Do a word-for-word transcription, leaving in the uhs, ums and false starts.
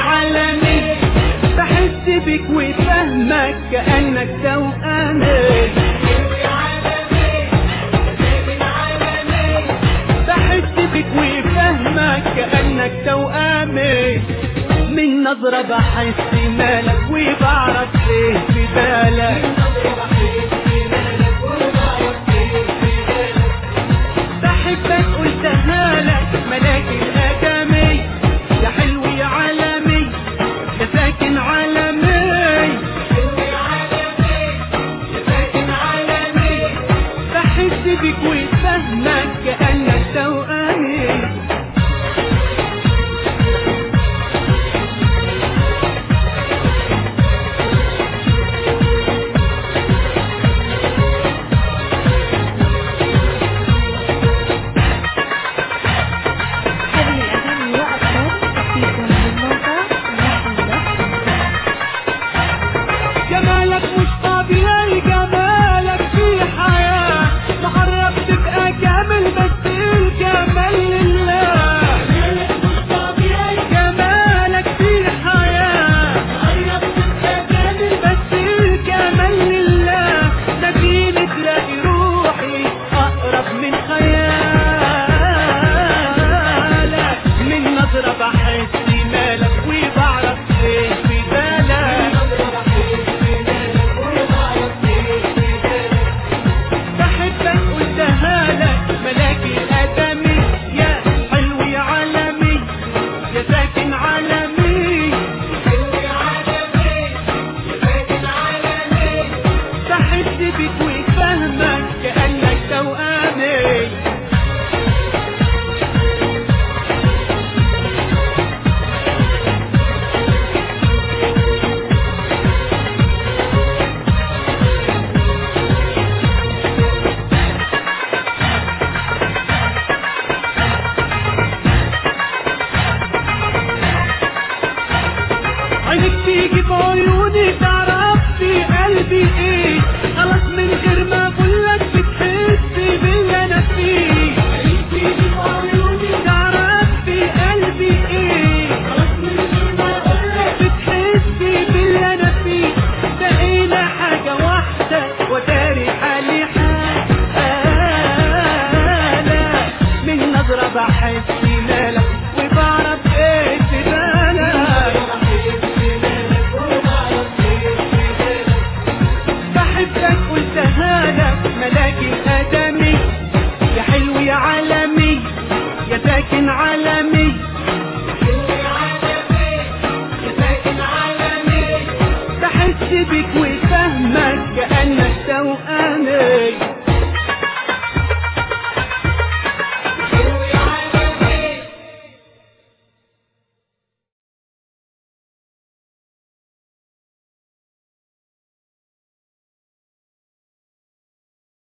عالمي، بحس بك وفهمك كأنك توأمي. بحس بك وفهمك كأنك توأمي، من نظرة بحس مالك وبعرف ايه في بالك. بحبك قلتها لك ملاك الآدمي، يا حلو يا عالمي يا ساكن عالمي. بحس بك وفهمك كأنك توأمي. جمالك مش طبيعي، جمالك في حياة، محرك تبقى كامل بس الجمال لله. جمالك في حياة، محرك تبقى كامل بس الجمال لله. نجيني تلاقي روحي أقرب من خيالك، من نظرة بحس مالك وبعرف ايه في بالك. بحبك قلتها لك ملاك الآدمي، يا حلو يا عالمي يا ساكن عالمي. بحس بك وفهمك كأنك توأمي. عينك تيجي بعيوني، تعرف في قلبي